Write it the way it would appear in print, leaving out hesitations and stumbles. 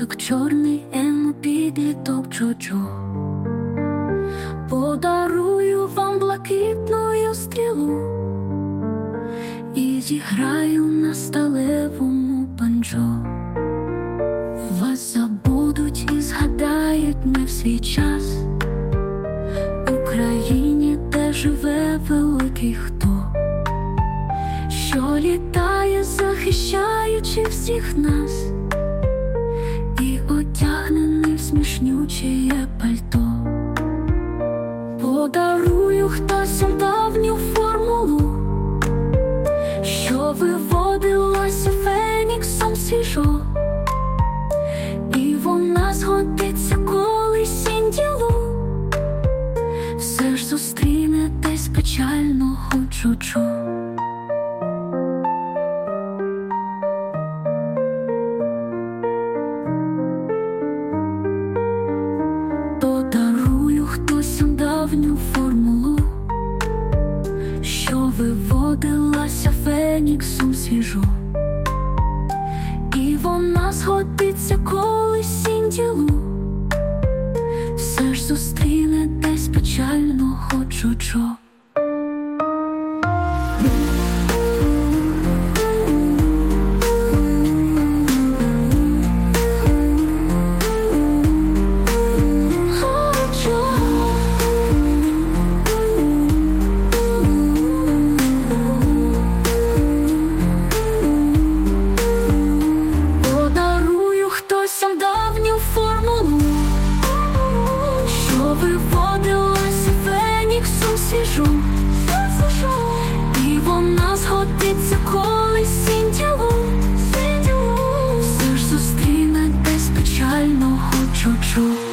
як чорний підліток Джоджо. Подарую вам блакитну стрілу і зіграю на сталевому банджо. Вас забудуть і згадають не в свій час. В Україні, де живе великий хто, що літає, захищаючи всіх нас, і одягнений в смішнюче пальто. Подарую хтось давню формулу, що виводилася феніксом свіжо, і вона згодиться колись інділу. Все ж зустріне десь печального Джоджо. Подарую хтось давню формулу, що виводилася феніксом свіжо, і вона згодиться колись інділу. Все ж зустріне десь печального Джоджо. Давню формулу, що виводилася феніксом свіжо, і вона згодиться колись інділу. Все ж зустріне десь печального Джоджо.